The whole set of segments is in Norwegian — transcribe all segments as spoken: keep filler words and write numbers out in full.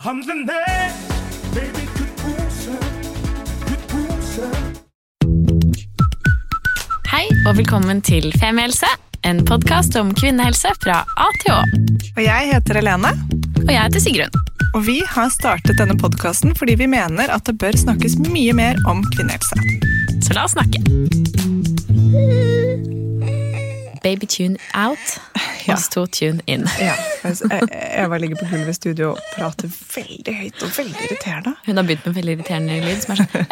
Hei og velkommen til Femihelse, en podcast om kvinnehelse fra A til Å. Og jeg heter Helene. Og jeg heter Sigrun. Og vi har startet denne podcasten fordi vi mener at det bør snakkes mye mer om kvinnehelse. Så la oss snakke. Baby tune out, Ja. oss to tune in. Ja, Eva ligger på gulvet i studio og prater veldig høyt og veldig irriterende. Hun har begynt med veldig irriterende lyd, som er sånn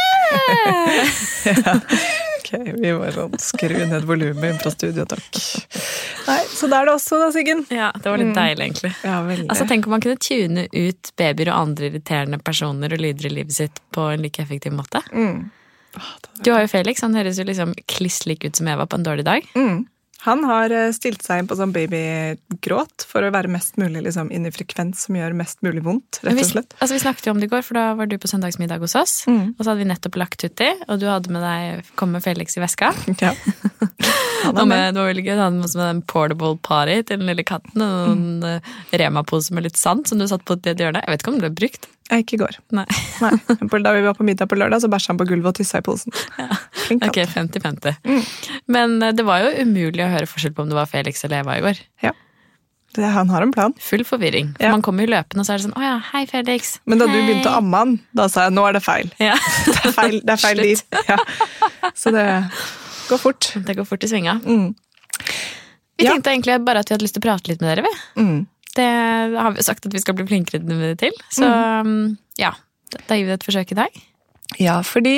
«Æ!» Ja, ok, vi må sånn skru ned volumet fra studio, takk. Nei, så da er det også da, Siggen. Ja, det var litt deilig egentlig. Ja, veldig. Altså, tenk om man kunne tune ut babyer og andre irriterende personer og lyder i livet sitt på en like effektiv måte. Mm. Du har jo Felix, han høres jo liksom kliss lik ut som Eva på en dårlig dag. Mm. Han har stilt seg inn på sånn babygråt for å være mest mulig liksom, inn i frekvens som gjør mest mulig vondt, rett og slett. Vi, altså, vi snakket jo om det i går, for da var du på søndagsmiddag hos oss, Mm. og så hadde vi nettopp lagt uti, og du hadde med deg, kom med Felix i veska. Ja. Og med, det var veldig gøy, du hadde med oss med en portable party til den lille katten, og en mm. Rema-pose med litt sand som du satt på det hjørnet. Jeg vet ikke om det ble brukt. Jeg ikke i går. Nei. Nei. Da vi var på middag på lørdag, så bæsja han på gulvet og tissa i posen. Ja. Flink katt. Ok, femti femti. Mm. Men det var jo umulig å høre forskjell på om det var Felix eller Eva i går. Ja. Det, han har en plan. Full forvirring. For Ja. man kommer jo løpende, og så er det sånn, åja, hei Felix. Men da du hei. begynte å amme han, da sa jeg, nå er det feil. Ja. Det er feil, det er feil Slutt. dit. Ja. Så det går fort. Det går fort i svinga. Mm. Vi Ja. tenkte egentlig bare at vi hadde lyst til å prate litt med dere, vi. Mm. Det har vi jo sagt at vi skal bli flinkere til. Så mm. ja, da gir vi det et forsøk i dag. Ja, fordi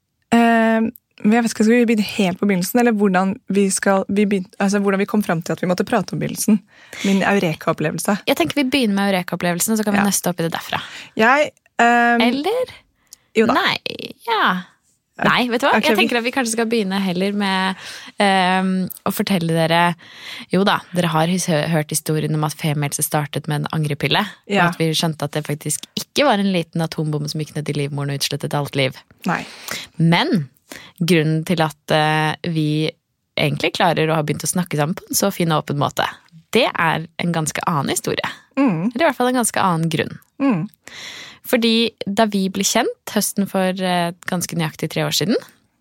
eh, jeg vet ikke, skal vi begynne helt på begynnelsen, eller hvordan vi, skal, vi, begynte, altså, hvordan vi kom frem til at vi måtte prate om begynnelsen. Min Eureka-opplevelse. Jeg tenker vi begynner med Eureka-opplevelsen, så kan vi Ja. nøste opp i det derfra. Jeg eh, Eller? Jo da. Nei, ja. Nei, vet du hva? Ok, Jeg vi- tenker at vi kanskje skal begynne heller med um, å fortelle dere. Jo da, dere har his- hørt historien om at Femihelse startet med en angrepille. Ja. Og at vi skjønte at det faktisk ikke var en liten atombombe som gikk ned i livmoren og utslettet alt liv. Nei. Men grunnen til at uh, vi egentlig klarer å ha begynt å snakke sammen på en så fin og åpen måte, det er en ganske annen historie. Mm. Eller i hvert fall en ganske annen grunn. Mm. Fordi da vi ble kjent høsten for uh, ganske nøyaktig tre år siden,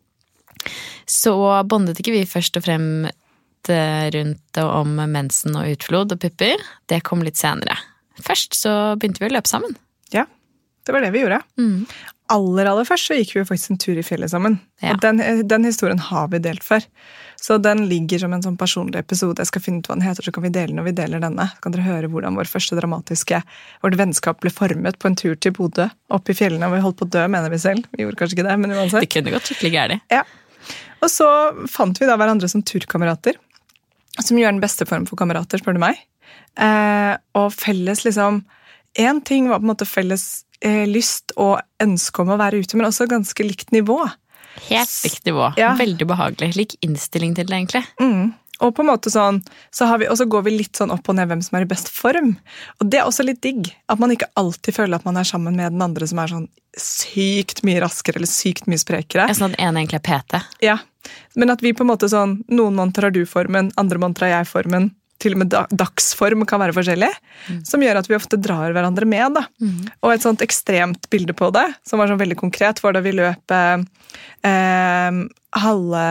så bondet ikke vi først og fremst uh, rundt og om mensen og utflod og pupper. Det kom litt senere. Først så begynte vi å løpe sammen. Ja, det var det vi gjorde. Mm. Aller, aller først så gikk vi jo faktisk en tur i fjellet sammen. Ja. Og den, den historien har vi delt før. Så den ligger som en sånn personlig episode. Jeg skal finne ut hva den heter, så kan vi dele når vi deler denne. Så kan dere høre hvordan vår første dramatiske, vårt vennskap ble formet på en tur til Bodø, opp i fjellene, og vi holdt på å dø, mener vi selv. Vi gjorde kanskje ikke det, men uansett. Det kunne gått skikkelig gærlig. Ja. Og så fant vi da hverandre som turkamerater, som gjør den beste form for kamerater, spør du meg. Eh, og felles liksom, en ting var på en måte felles eh, lyst og ønske om å være ute, men også ganske likt nivå. Helt likt nivå. Ja. Veldig behagelig. Lik innstilling til det, egentlig. Mm. Og på en måte sånn, så har vi, og så går vi litt sånn opp og ned hvem som er i best form. Og det er også litt digg, at man ikke alltid føler at man er sammen med den andre som er sånn sykt mye raskere eller sykt mye sprekere. Jeg er sånn at en egentlig er P T. Ja, men at vi på en måte sånn, noen måneder har du formen, andre måneder har jeg formen, til og med da- dagsform kan være forskjellig, mm. som gjør at vi ofte drar hverandre med, da. Mm. Og et sånt ekstremt bilde på det, som var sånn veldig konkret, var da vi løp eh, eh, halve,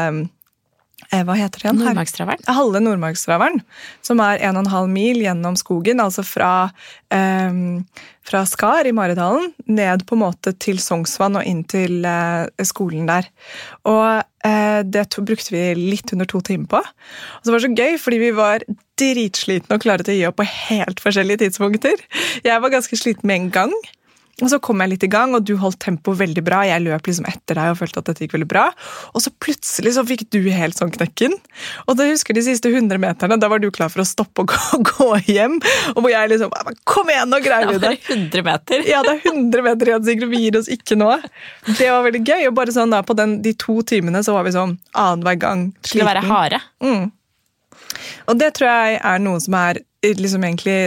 eh, hva heter det igjen? Nordmarkstraveren. Halve Nordmarkstraveren, som er en og en halv mil gjennom skogen, altså fra, eh, fra Skar i Maridalen, ned på en måte til Sognsvann og inn til eh, skolen der. Og eh, det to, brukte vi litt under to timer på. Og så var det så gøy, fordi vi var dritslitne og klare til å gi opp på helt forskjellige tidspunkter. Jeg var ganske sliten med en gang. Og så kom jeg litt i gang, og du holdt tempo veldig bra. Jeg løp liksom etter deg og følte at dette gikk veldig bra. Og så plutselig så fikk du helt sånn knekken. Og da husker de siste hundre meterne, da var du klar for å stoppe og gå, gå hjem. Og hvor jeg liksom, kom igjen, nå greier vi det. Det var hundre meter. Ja, det er hundre meter igjen, Sigrid, vi gir oss ikke nå. Det var veldig gøy, og bare sånn da, på den, de to timene så var vi sånn annen hver gang. Skulle være harde. Mm. Og det tror jeg er noe som er liksom egentlig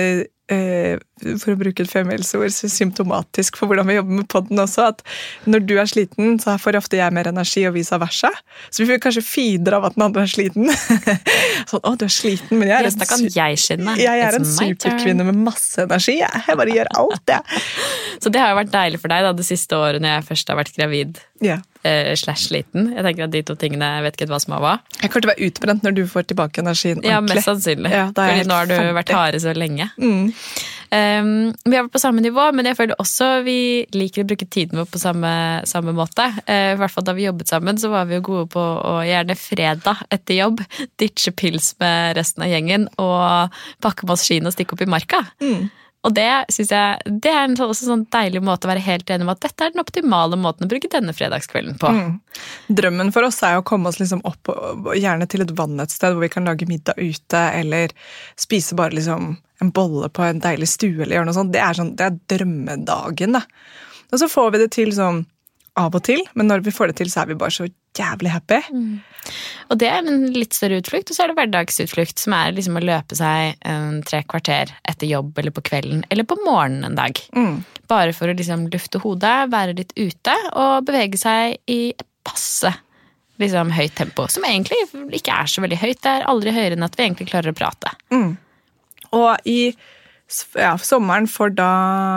eh, for å bruke et femielsord, symptomatisk for hvordan vi jobber med podden også, at når du er sliten, så får ofte jeg mer energi og vice versa. Så vi får kanskje feeder av at den andre er sliten. Sånn, å, du er sliten, men jeg er, Neste kan jeg skinne. jeg er en superkvinne med masse energi. Jeg bare gjør alt, det. Så det har jo vært deilig for deg da, det siste året når jeg først har vært gravid. Ja. Eh, slash sliten. Jeg tenker at de to tingene, jeg vet ikke hva som er hva. Jeg kommer til å være utbrent når du får tilbake energien ordentlig. Ja, mest sannsynlig. Ja, Fordi nå har du ferdig. vært harde så lenge. Mm. Um, vi har vært på samme nivå, men jeg føler også vi liker å bruke tiden vår på samme, samme måte. Uh, I hvert fall da vi jobbet sammen, så var vi jo gode på å gjerne fredag etter jobb ditche pils med resten av gjengen og pakke med oss skien og stikke opp i marka. Mm. Og det synes jeg, det er en så, også sånn deilig måte å være helt enig om at dette er den optimale måten å bruke denne fredagskvelden på. Mm. Drømmen for oss er å komme oss liksom opp, gjerne til et vann et sted hvor vi kan lage middag ute, eller spise bare liksom en bolle på en deilig stue, eller gjøre noe sånt. Det er, sånn, det er drømmedagen, da. Og så får vi det til sånn av og til, men når vi får det til, så er vi bare så jævlig happy. Mm. Og det er en litt større utflukt, og så er det hverdagsutflukt, som er liksom å løpe seg en tre kvarter etter jobb, eller på kvelden, eller på morgenen en dag. Mm. Bare for å liksom lufte hodet, være litt ute, og bevege seg i passe liksom høyt tempo, som egentlig ikke er så veldig høyt. Det er aldri høyere enn at vi egentlig klarer å prate. Mm. Og i ja, sommeren for da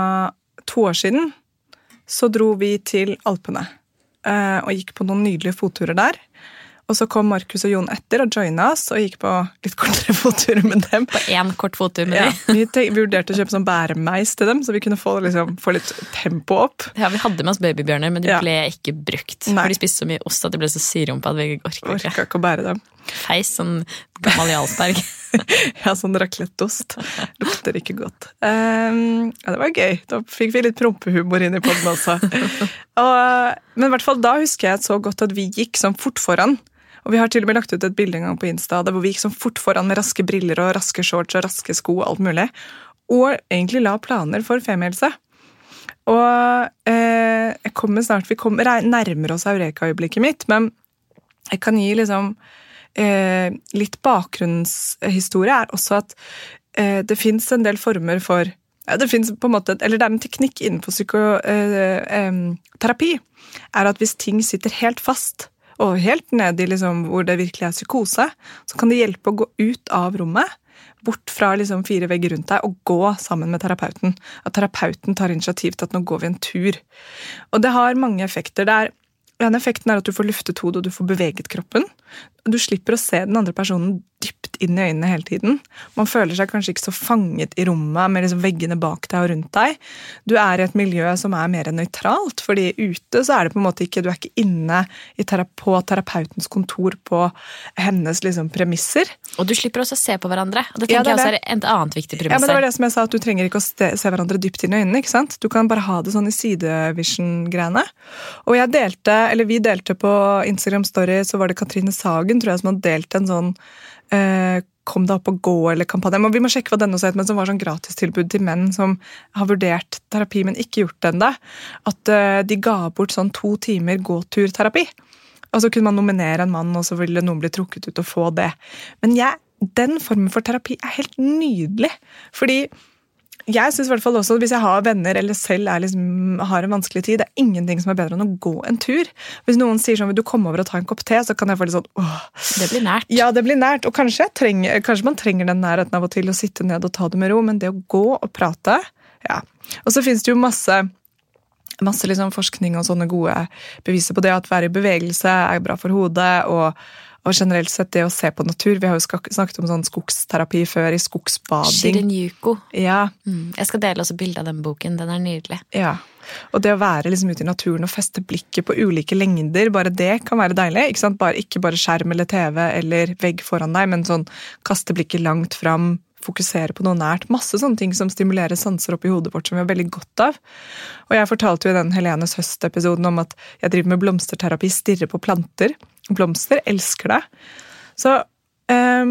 to år siden, så dro vi til Alpene eh, og gikk på noen nydelige fotturer der. Og så kom Markus og Jon etter og joina oss og gikk på litt kortere fotturer med dem. På en kort fottur med ja, dem. vi, vi vurderte å kjøpe sånn bæremeis til dem, så vi kunne få, liksom, få litt tempo opp. Ja, vi hadde med oss babybjørner, men de ja. ble ikke brukt. Nei. For de spiste så mye ost at de ble så syrumpa at vi orket ikke. Orket ikke å bære dem. Feis, sånn gammel Jarlsberg. Ja, sånn racletteost. Lukter ikke godt. Um, ja, det var gøy. Da fikk vi litt prompehumor inn i podden også. Og, men i hvert fall da husker jeg så godt at vi gikk sånn fort foran. Og vi har til og med lagt ut et bilde en gang på Insta hvor vi gikk sånn fort foran med raske briller og raske shorts og raske sko og alt mulig. Og egentlig la planer for femielse. Og eh, jeg kommer snart, vi kommer, nærmer oss Eureka-øyeblikket mitt, men jeg kan gi liksom eh, litt bakgrunnshistorie er også at eh, det finnes en del former for ja, det finnes på en måte, eller det er en teknikk innenfor psykoterapi, er at hvis ting sitter helt fast, og helt ned i liksom, hvor det virkelig er psykose, så kan det hjelpe å gå ut av rommet, bort fra liksom, fire vegger rundt deg, og gå sammen med terapeuten. At terapeuten tar initiativ til at nå går vi en tur. Og det har mange effekter. Det er, en effekten er at du får luftet hodet, og du får beveget kroppen. Du slipper å se den andre personen dypt inn i øynene hele tiden. Man føler seg kanskje ikke så fanget i rommet med liksom veggene bak deg og rundt deg. Du er i et miljø som er mer nøytralt, fordi ute så er det på en måte ikke, du er ikke inne i terapi, på terapeutens kontor på hennes liksom, premisser. Og du slipper også å se på hverandre. Og det tenker ja, det jeg også er et annet viktig premiss. Ja, men det var det som jeg sa, at du trenger ikke å se, se hverandre dypt inn i øynene, ikke sant? Du kan bare ha det sånn i sidevision-greiene. Og jeg delte, eller vi delte på Instagram Story, så var det Katrine Sagen, tror jeg, som hadde delt en sånn eh, kom deg opp og gå eller kampanje. Men vi må sjekke hva den også het, men som var sånn gratistilbud til menn som har vurdert terapi, men ikke gjort det enda. At eh, de ga bort sånn to timer gåturterapi. Og så kunne man nominere en mann, og så ville noen bli trukket ut og få det. Men jeg, den formen for terapi er helt nydelig. Fordi jeg synes i hvert fall også, hvis jeg har venner eller selv er liksom, har en vanskelig tid, det er ingenting som er bedre enn å gå en tur. Hvis noen sier sånn, vil du komme over og ta en kopp te, så kan jeg få litt sånn, åh. Det blir nært. Ja, det blir nært, og kanskje, trenger, kanskje man trenger den nærheten av og til å sitte ned og ta det med ro, men det å gå og prate, ja. Og så finnes det jo masse, masse liksom forskning og sånne gode beviser på det, at være i bevegelse er bra for hodet, og Og generelt sett det å se på natur. Vi har jo snakket om sånn skogsterapi før, i skogsbading. Shirin-Yuko. Ja. Mm. Jeg skal dele også bilde av den boken, den er nydelig. Ja, og det å være liksom ute i naturen og feste blikket på ulike lengder, bare det kan være deilig. Ikke sant? Bare, ikke bare skjerm eller tv eller vegg foran deg, men sånn kaste blikket langt fram, fokusere på noe nært. Masse sånne ting som stimulerer sanser opp i hodet vårt som vi har veldig godt av. Og jeg fortalte jo i den Helenes høst-episoden om at jeg driver med blomsterterapi, stirrer på planter. Blomster, elsker det. Så, um,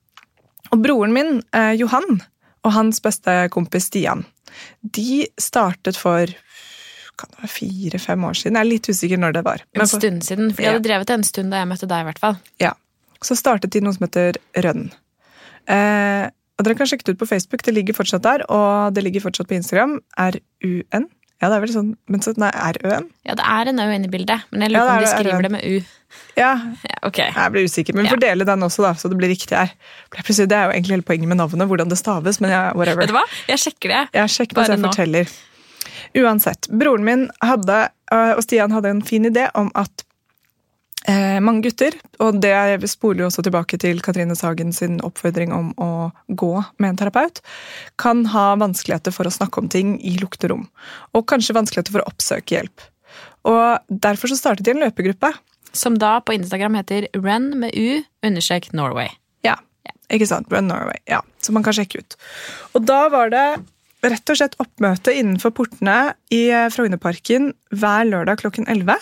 og broren min, eh, Johan, og hans beste kompis Stian, de startet for kan det være fire-fem år siden. Jeg er litt usikker når det var. En stund siden, for de ja. hadde drevet en stund da jeg møtte deg i hvert fall. Ja, så startet de noe som heter Rønn. Eh, og dere kan sjekke det ut på Facebook, det ligger fortsatt der, og det ligger fortsatt på Instagram, R U N. Ja, det er vel sånn, men så, nei, R Ø N. Ja, det er en Ø inne i bildet, men jeg lurer på om de skriver det med U. Ja, ja ok. Jeg blir usikker, men vi får dele den også da, så det blir riktig her. Det er jo egentlig hele poenget med navnet, hvordan det staves, men ja, whatever. Vet du hva? Jeg sjekker det. Jeg sjekker mens jeg forteller. Uansett, broren min hadde, og Stian hadde en fin idé om at Eh, mange gutter, og det spoler jo også tilbake til Katrine Sagen sin oppfordring om å gå med en terapeut, kan ha vanskeligheter for å snakke om ting i lukterom, og kanskje vanskeligheter for å oppsøke hjelp. Og derfor så startet de en løpegruppe. Som da på Instagram heter Run med U understrek Norway. Ja, ikke sant? Run Norway, ja, som man kan sjekke ut. Og da var det rett og slett oppmøte innenfor portene i Frognerparken hver lørdag klokken elleve.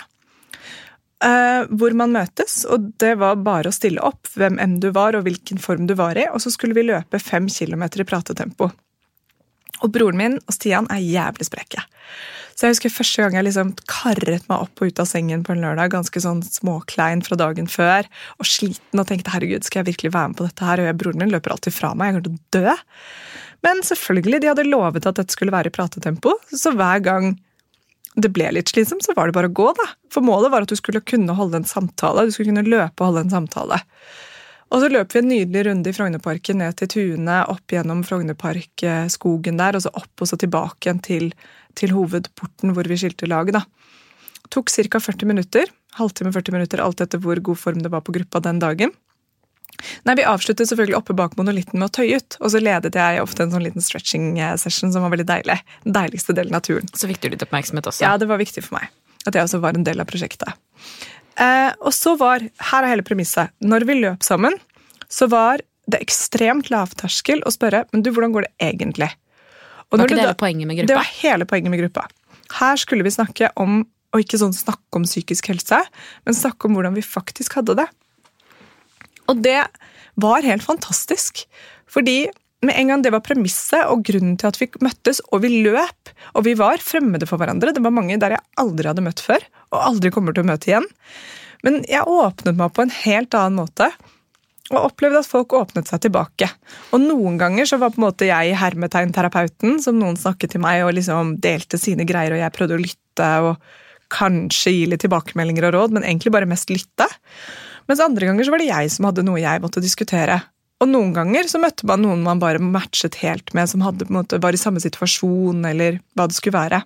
Uh, hvor man møtes, og det var bare å stille opp hvem enn du var og hvilken form du var i, og så skulle vi løpe fem kilometer i pratetempo. Og broren min og Stian er jævlig sprekke. Så jeg husker første gang jeg liksom karret meg opp og ut av sengen på en lørdag, ganske sånn småklein fra dagen før, og sliten og tenkte, herregud, skal jeg virkelig være med på dette her? Og jeg, broren min løper alltid fra meg, jeg kommer til å dø. Men selvfølgelig, de hadde lovet at dette skulle være i pratetempo, så hver gang det ble litt slitsomt, så var det bare å gå da. For målet var at du skulle kunne holde en samtale, du skulle kunne løpe og holde en samtale. Og så løp vi en nydelig runde i Frognerparken ned til Tunet, opp gjennom Frognerparkskogen der, og så opp og så tilbake igjen til, til hovedporten hvor vi skilte lag da. Tok cirka førti minutter, halvtime førti minutter, alt etter hvor god form det var på gruppa den dagen. Nei, vi avsluttet selvfølgelig oppe bak monolitten med å tøye ut, og så ledet jeg ofte en sånn liten stretching session som var veldig deilig. Den deiligste delen av turen. Så fikk du litt oppmerksomhet også. Ja, det var viktig for meg, at jeg også var en del av prosjektet. Eh, og så var, her er hele premisset, når vi løp sammen, så var det ekstremt lavterskel å spørre, men du, hvordan går det egentlig? Og var ikke det hele poenget med gruppa? Det var hele poenget med gruppa. Her skulle vi snakke om, og ikke sånn snakke om psykisk helse, men snakke om hvordan vi faktisk hadde det. Og det var helt fantastisk, fordi med en gang det var premisset og grunnen til at vi møttes, og vi løp, og vi var fremmede for hverandre. Det var mange der jeg aldri hadde møtt før, og aldri kommer til å møte igjen. Men jeg åpnet meg på en helt annen måte, og opplevde at folk åpnet seg tilbake. Og noen ganger så var på en måte jeg hermetegn-terapeuten, som noen snakket til meg og liksom delte sine greier, og jeg prøvde å lytte og kanskje gi litt tilbakemeldinger og råd, men egentlig bare mest lytte. Mens andre ganger så var det jeg som hadde noe jeg måtte diskutere. Og noen ganger så møtte man noen man bare matchet helt med, som hadde, på en måte, var i samme situasjon, eller hva det skulle være.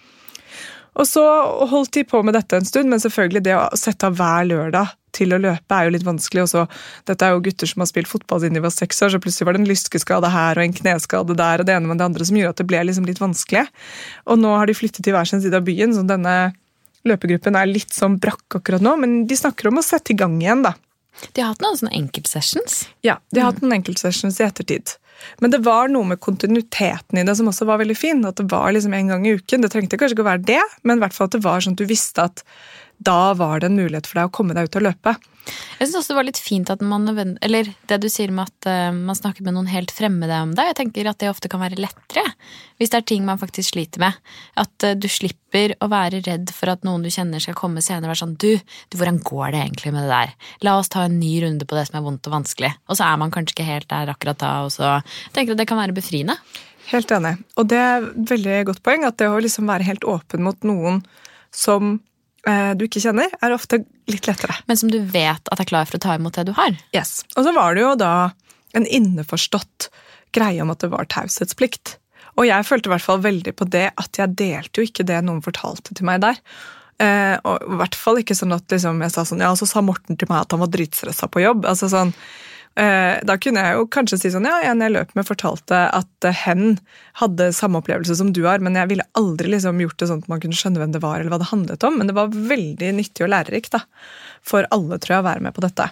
Og så holdt de på med dette en stund, men selvfølgelig det å sette av hver lørdag til å løpe er jo litt vanskelig. Også, dette er jo gutter som har spilt fotball siden de var seks år, så plutselig var det en lyskeskade her og en kneskade der, og det ene med det andre som gjorde at det ble liksom litt vanskelig. Og nå har de flyttet til hver sin side av byen, så denne løpegruppen er litt sånn brakk akkurat nå, men de snakker om å sette i gang igjen da. De har hatt noen sånne enkeltsessions? Ja, de har hatt noen enkeltsessions i ettertid. Men det var noe med kontinuiteten i det som også var veldig fin, at det var liksom en gang i uken. Det trengte kanskje ikke å være det, men i hvert fall at det var sånn at du visste at da var det en mulighet for deg å komme deg ut og løpe. Jeg synes også det var litt fint at man, eller det du sier med at uh, man snakker med noen helt fremmede om det, jeg tenker at det ofte kan være lettere, hvis det er ting man faktisk sliter med. At uh, du slipper å være redd for at noen du kjenner skal komme senere og være sånn, du, du, hvordan går det egentlig med det der? La oss ta en ny runde på det som er vondt og vanskelig. Og så er man kanskje ikke helt der akkurat da, og så tenker jeg at det kan være befriende. Helt enig. Og det er et veldig godt poeng, at det å liksom være helt åpen mot noen som du ikke kjenner, er ofte litt lettere. Men som du vet at er klar for å ta imot det du har. Yes. Og så var det jo da en innforstått greie om at det var taushetsplikt. Og jeg følte i hvert fall veldig på det at jeg delte jo ikke det noen fortalte til meg der. Eh, og i hvert fall ikke sånn at liksom, jeg sa sånn, ja, så sa Morten til meg at han var dritstressa på jobb. Altså sånn, eh, da kunne jeg jo kanskje si sånn, ja, en jeg løp med fortalte at eh, hen hadde samme opplevelse som du har, men jeg ville aldri liksom gjort det sånn at man kunne skjønne hvem det var, eller hva det handlet om, men det var veldig nyttig og lærerikt da, for alle tror jeg å være med på dette.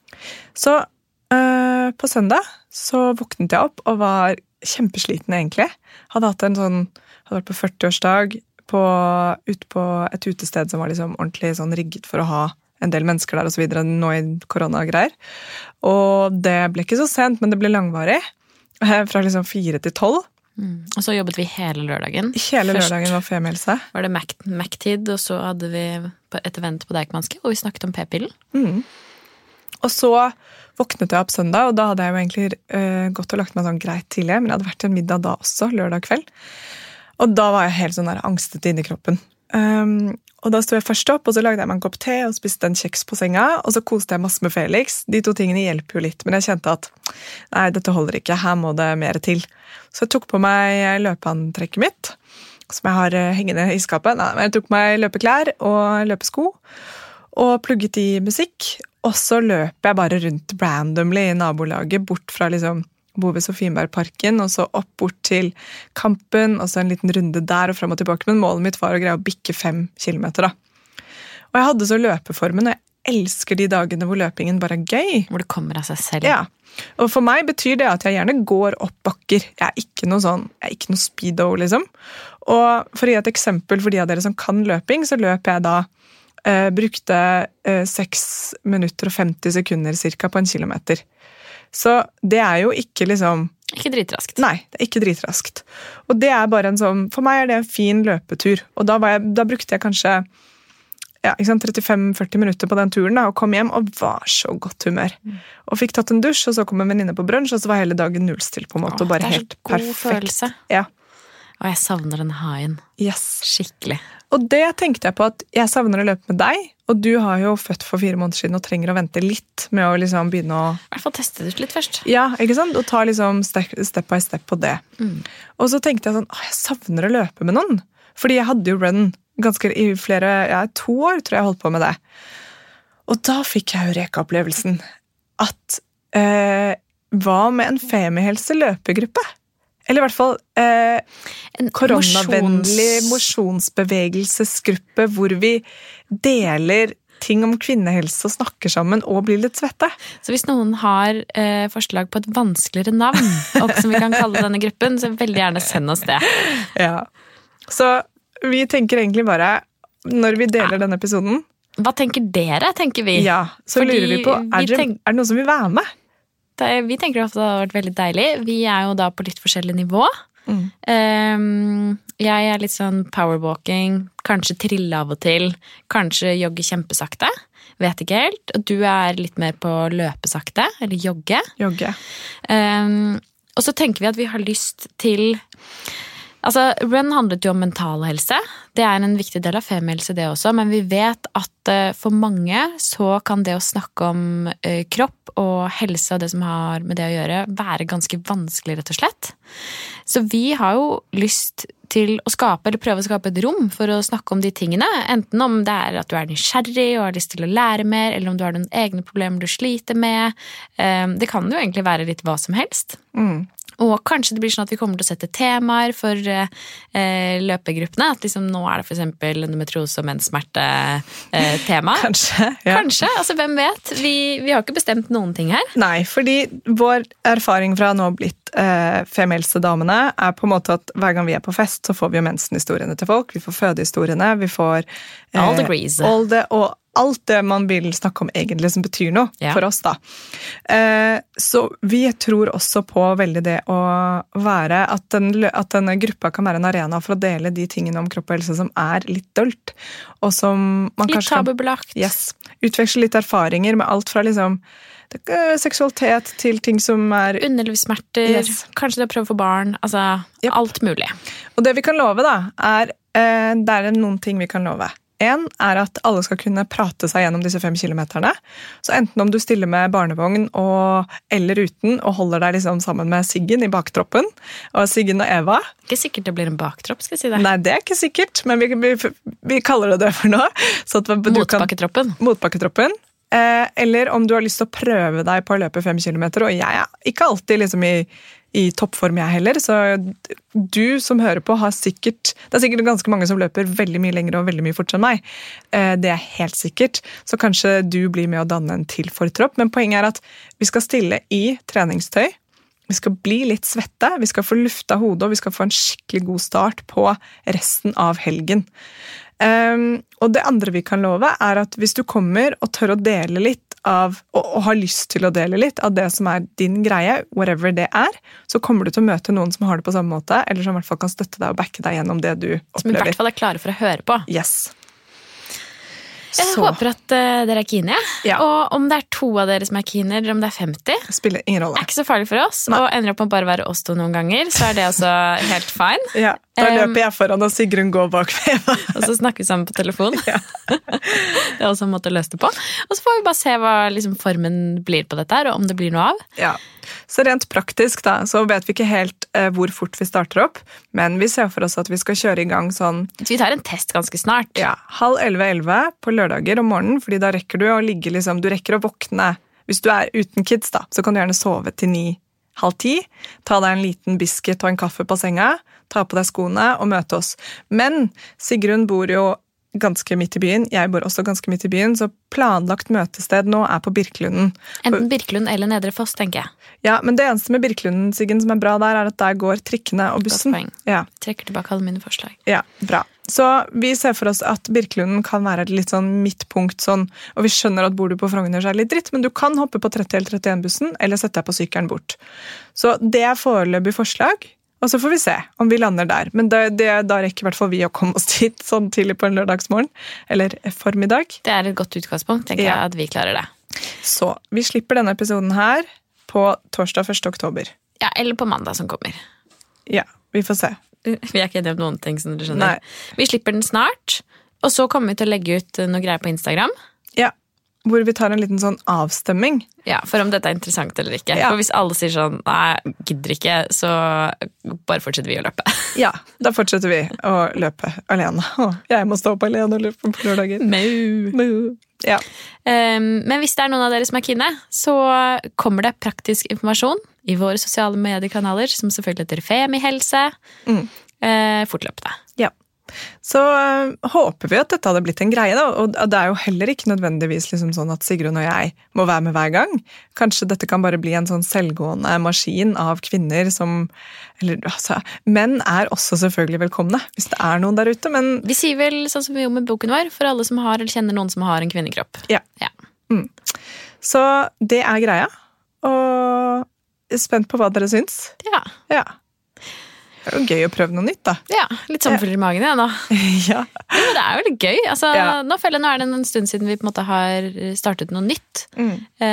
Så eh, på søndag så våknet jeg opp og var kjempesliten egentlig. Hadde hatt en sånn, hadde vært på førti-årsdag på, ut på et utested som var liksom ordentlig sånn rigget for å ha en del mennesker der og så videre, nå i koronagreier. Og det ble ikke så sent, men det ble langvarig. Fra liksom fire til tolv. Mm. Og så jobbet vi hele lørdagen. Hele Først lørdagen var femihelse. Var det Mac-tid, og så hadde vi et event på Deichmanske, og vi snakket om p-pillen. Mm. Og så våknet jeg opp søndag, og da hadde jeg jo egentlig uh, gått og lagt meg sånn greit tidlig, men jeg hadde vært en middag da også, lørdag kveld. Og da var jeg helt sånn der angstet inn i kroppen. Um, og da stod jeg først opp, og så lagde jeg meg en kopp te og spiste en kjeks på senga, og så koste jeg masse med Felix. De to tingene hjelper jo litt, men jeg kjente at nei, dette holder ikke, her må det mer til. Så jeg tok på meg løpeantrekket mitt, som jeg har hengende i skapet. Nei, men jeg tok meg løpeklær og løpesko, og plugget i musikk, og så løp jeg bare rundt randomly i nabolaget, bort fra liksom bo ved Sofienbergparken, og så opp bort til Kampen, og så en liten runde der og frem og tilbake, men målet mitt var å greie å bikke fem kilometer da. Og jeg hadde så løpeformen, og jeg elsker de dagene hvor løpingen bare er gøy. Hvor det kommer av seg selv. Ja, og for meg betyr det at jeg gjerne går opp bakker. Jeg er ikke noe sånn, jeg er ikke noe speedo, liksom. Og for å gi et eksempel for de av dere som kan løping, så løper jeg da, eh, brukte eh, seks minutter og femti sekunder cirka på en kilometer. Så det er jo ikke liksom... Ikke dritraskt. Nei, det er ikke dritraskt. Og det er bare en sånn... For meg er det en fin løpetur. Og da, var jeg, da brukte jeg kanskje ja, trettifem til førti minutter på den turen da, og kom hjem og var så godt humør. Mm. Og fikk tatt en dusj, og så kom en venninne på brunch, og så var hele dagen nullstilt på en måte. Åh, og bare det er helt så god perfekt. Følelse. Ja. Og jeg savner den haien. Yes. Skikkelig. Og det tenkte jeg på at jeg savner å løpe med deg, og du har jo født for fire måneder siden og trenger å vente litt med å liksom begynne å... I hvert fall teste det ut litt først. Ja, ikke sant? Og ta liksom step, step by step på det. Mm. Og så tenkte jeg sånn, åh, jeg savner å løpe med noen. Fordi jeg hadde jo run ganske i flere, ja, to år tror jeg holdt på med det. Og da fikk jeg jo reka-opplevelsen at eh, hva med en femihelse løpegruppe? Eller i hvert fall eh, en koronavennlig mosjonsbevegelsesgruppe hvor vi deler ting om kvinnehelse og snakker sammen og blir litt svette. Så hvis noen har eh, forslag på et vanskeligere navn, og som vi kan kalle denne gruppen, så veldig gjerne send oss det. Ja. Så vi tenker egentlig bare, når vi deler ja. denne episoden... Hva tenker dere, tenker vi? Ja, så Fordi lurer vi på, er, vi det, tenk... er det noen som vil være med? Vi tenker ofte det har vært veldig deilig. Vi er jo da på litt forskjellig nivå. Mm. Um, jeg er litt sånn powerwalking, kanskje trille av og til, kanskje jogge kjempesakte. Vet ikke helt. Og du er litt mer på løpesakte, eller jogge. Jogge. Um, og så tenker vi at vi har lyst til... Altså, run handlet jo om mental helse. Det er en viktig del av femihelse det også, men vi vet at uh, for mange så kan det å snakke om uh, kropp og helse og det som har med det å gjøre, være ganske vanskelig, rett og slett. Så vi har jo lyst til å skape, eller prøve å skape et rom for å snakke om de tingene, enten om det er at du er nysgjerrig og har lyst til å lære mer, eller om du har noen egne problemer du sliter med. Um, det kan jo egentlig være litt hva som helst. Mm. Og kanskje det blir sånn at vi kommer til å sette temaer for eh, løpegruppene. At liksom nå er det for eksempel endometriose og menssmerte eh, tema. Kanskje, ja. Kanskje, altså hvem vet? Vi, vi har ikke bestemt noen ting her. Nei, fordi vår erfaring fra nå blitt eh, femihelse-damene er på en måte at hver gang vi er på fest, så får vi jo mensen-historiene til folk. Vi får fødehistoriene, vi får... Eh, all degrees. All the, og alt det man vil snakke om egentlig som betyr noe ja. for oss da. Eh, så vi tror også på veldig det å være at, den, at denne gruppa kan være en arena for å dele de tingene om kropp og helse som er litt dølt. Og som man litt kanskje tabubelagt. Kan, yes, utveksle litt erfaringer med alt fra liksom seksualitet til ting som er... Underlivssmerter, yes. kanskje det å prøve å få barn, altså yep. alt mulig. Og det vi kan love da, er eh, det er noen ting vi kan love. En er at alle skal kunne prate seg gjennom disse fem kilometerne. Så enten om du stiller med barnevogn og, eller uten, og holder deg liksom sammen med Siggen i baktroppen, og Siggen og Eva. Ikke sikkert det blir en baktropp, skal jeg si det. Nei, det er ikke sikkert, men vi, vi, vi kaller det det for nå. Så at motbakketroppen. Motbakketroppen. Eh, eller om du har lyst til å prøve deg på å løpe fem kilometer, og jeg er ikke alltid liksom i... i toppform jeg heller, så du som hører på har sikkert, det er sikkert ganske mange som løper veldig mye lenger og veldig mye fortere enn meg, det er helt sikkert, så kanskje du blir med å danne en til fortropp, men poenget er at vi skal stille i treningstøy, vi skal bli litt svette, vi skal få lufta hodet, og vi skal få en skikkelig god start på resten av helgen. Um, og det andre vi kan love er at hvis du kommer og tør å dele litt av, og, og har lyst til å dele litt av det som er din greie, whatever det er, så kommer du til å møte noen som har det på samme måte, eller som i hvert fall kan støtte deg og backe deg gjennom det du opplever. Som i hvert fall er klare for å høre på. Yes. Jeg Så. håper at uh, dere er kine, Ja. og om det er to av dere som er kine, eller om det er femti, Spiller ingen er rolle. ikke så farlig for oss, Nei. og ender opp med å bare være oss to noen ganger, så er det også helt fine. Ja, da Um, løper jeg foran, og Sigrun går bak med. Og så snakker vi sammen på telefon. Ja. Det er også en måte å løse det på. Og så får vi bare se hva liksom, formen blir på dette her, og om det blir noe av. Ja. Så rent praktisk da, så vet vi ikke helt eh, hvor fort vi starter opp, men vi ser for oss at vi skal kjøre i gang sånn Vi tar en test ganske snart. ja, halv elleve-elleve på lørdager om morgenen, fordi da rekker du å ligge liksom, du rekker å våkne. Hvis du er uten kids da, så kan du gjerne sove til ni, halv ti, ta deg en liten biscuit og en kaffe på senga, ta på deg skoene og møte oss. Men Sigrun bor jo ganske midt i byen, jeg bor også ganske midt i byen, så planlagt møtested nå er på Birkelunden. Enten Birkelund eller Nedre Foss, tenker jeg. Ja, men det eneste med Birkelunden, Siggen, som er bra der, er at der går trikkene og bussen. Godt poeng. Ja, Trekker tilbake alle mine forslag. ja, bra. Så vi ser for oss at Birkelunden kan være et litt sånn midtpunkt, sånn, og vi skjønner at bor du på Frogner så er det litt dritt, men du kan hoppe på tretti eller trettien-bussen, eller sette deg på sykkelen bort. Så det er foreløpig forslag, og så får vi se om vi lander der. Men det, det, da rekker i hvert fall vi å komme oss dit sånn tidlig på en lørdagsmorgen, eller formiddag. Det er et godt utgangspunkt, tenker Ja. jeg, at vi klarer det. Så vi slipper denne episoden her på torsdag første oktober. Ja, eller på mandag som kommer. Ja, vi får se. Vi er ikke enige om noen ting, som dere skjønner. Nei. Vi slipper den snart, og så kommer vi til å legge ut noe greier på Instagram. Ja, hvor vi tar en liten sånn avstemming. Ja, for om dette er interessant eller ikke. Ja. For hvis alle sier sånn, nei, gidder ikke, så bare fortsetter vi å løpe. Ja, da fortsetter vi å løpe alene. Åh, jeg må stå opp alene og løpe på lørdager. Mau. Mau. Ja. Um, men hvis det er noen av dere som er kine, så kommer det praktisk informasjon i våre sosiale mediekanaler, som selvfølgelig heter Femihelse, Mm. uh, fortløpende. Ja. Så øh, håper vi at dette hadde blitt en greie, da. Og det er jo heller ikke nødvendigvis liksom sånn at Sigrun og jeg må være med hver gang. Kanskje dette kan bare bli en sånn selvgående maskin av kvinner som eller, altså, menn er også selvfølgelig velkomne, hvis det er noen der ute, men Vi sier vel sånn som vi gjorde med boken vår, for alle som har eller kjenner noen som har en kvinnekropp. ja. Ja. Mm. Så det er greia. Og jeg er spent på hva dere syns. Ja, Ja. Det er jo gøy å prøve noe nytt, da. ja litt sommerfugler i magen igjen da. Ja. Jo, men det er jo litt gøy. Altså, Ja. nå føler jeg nå er det en stund siden vi på en måte har startet noe nytt. Mm.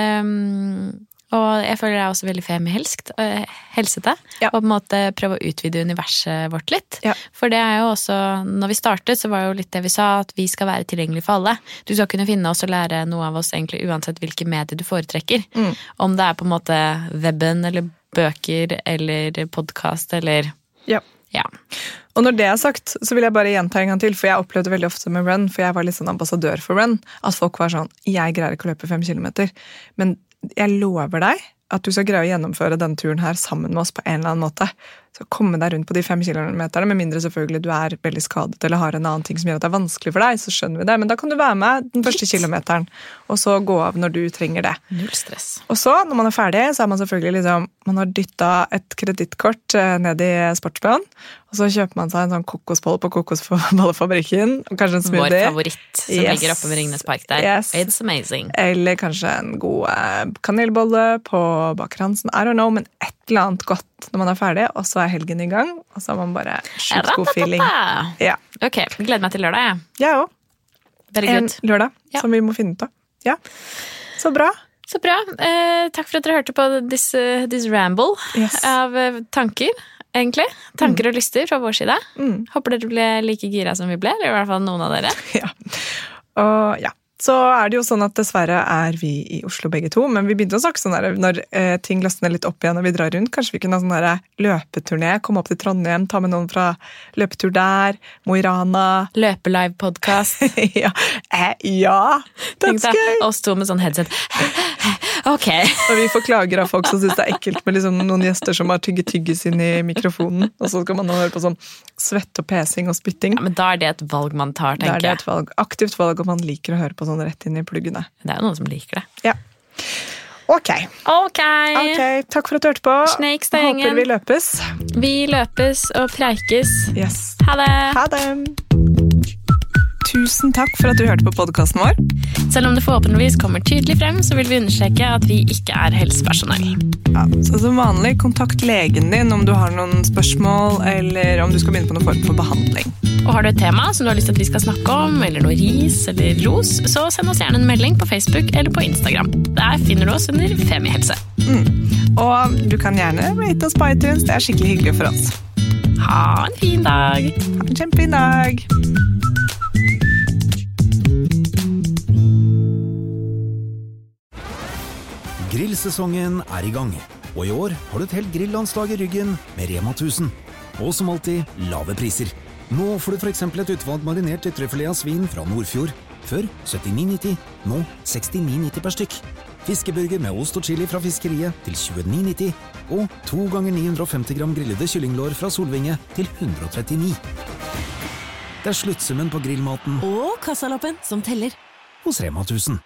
Um, og jeg føler det er også veldig femihelskt, uh, helsete, Ja. og på en måte prøve å utvide universet vårt litt. Ja. For det er jo også, når vi startet, så var jo litt det vi sa, at vi skal være tilgjengelig for alle. Du skal kunne finne oss og lære noe av oss egentlig uansett hvilke medier du foretrekker. Mm. Om det er på en måte webben, eller bøker, eller podcast, eller Ja. ja. Og når det er sagt, så vil jeg bare gjenta en gang til, for jeg opplevde veldig ofte med Run, for jeg var litt sånn ambassadør for Run, at folk var sånn, jeg greier ikke å løpe fem kilometer, men jeg lover deg at du skal greie å gjennomføre denne turen her sammen med oss på en eller annen måte. Så komme deg rundt på de fem kilometerne, med mindre selvfølgelig du er veldig skadet eller har en annen ting som gjør at det er vanskelig for deg, så skjønner vi det. Men da kan du være med den første kilometeren, og så gå av når du trenger det. Null stress. Og så, når man er ferdig, så er man selvfølgelig liksom, man har dyttet et kredittkort eh, ned i sportsbøen, og så kjøper man seg en sånn kokosboll på kokosbollefabrikken, og kanskje en Vår smoothie. favoritt som Yes. ligger oppe ved Ringnes Park der. Yes. It's amazing. Eller kanskje en god eh, kanelbolle på Baker Hansen. I don't know, men et eller annet godt når man er ferdig, og så er helgen i gang, og så har man bare sjukt god feeling. Ratatata. Ja, Ok, gleder meg til lørdag, jeg. jeg òg. Very En good. lørdag Ja. som vi må finne ut av. Ja, så bra. Så bra. Eh, takk for at dere hørte på this, uh, this ramble Yes. av uh, tanker, egentlig. Tanker og lyster fra vår side. Mm. Håper dere ble like gira som vi ble, eller i hvert fall noen av dere. Ja. Og ja, så er det jo sånn at dessverre er vi i Oslo begge to, men vi begynte å snakke sånn der, når eh, ting løsner litt opp igjen og vi drar rundt, kanskje vi kunne ha sånn der løpeturné, komme opp til Trondheim, ta med noen fra løpetur der, Mo i Rana. Løpelive-podcast. ja, eh, ja, Tenk deg dødsgøy! oss to med sånn headset. Ok. Og vi får klager av folk som synes det er ekkelt med liksom noen gjester som har tygget tyggis inn i mikrofonen, og så skal man nå høre på sånn svett og pesing og spytting. Ja, men da er det et valg man tar, Da er tenker det jeg. et valg, aktivt valg om man liker å høre på sånn rett inn i pluggene. Det er jo noen som liker det. Ja. Ok. Ok. Ok, takk for at du hørte på. Snakes da, Håper gjengen. vi løpes. Vi løpes og preikes. Yes. Ha det! Ha det. Tusen takk for at du hørte på podcasten vår. Selv om det forhåpentligvis kommer tydelig frem, så vil vi understreke at vi ikke er helsepersonell. Ja, så som vanlig, kontakt legen din om du har noen spørsmål, eller om du skal begynne på noen form for behandling. Og har du et tema som du har lyst til at vi skal snakke om, eller noe ris eller ros, så send oss gjerne en melding på Facebook eller på Instagram. Der finner du oss under Femihelse. Mm. Og du kan gjerne rate oss på iTunes, det er skikkelig hyggelig for oss. Ha en fin dag! Ha en kjempefin dag! Grillsesongen er i gang, og i år har du et helt grillandslag i ryggen med Rema tusen. Og som alltid, lave priser. Nå får du for eksempel et utvalgt marinert ytrefilet av svin fra Nordfjord. Før syttini nitti, nå sekstini nitti per stykk. Fiskeburger med ost og chili fra fiskeriet til tjueni nitti. Og to ganger ni hundre og femti gram grillede kyllinglår fra Solvinge til hundre og trettini. Det er sluttsummen på grillmaten og kassalappen som teller hos Rema tusen.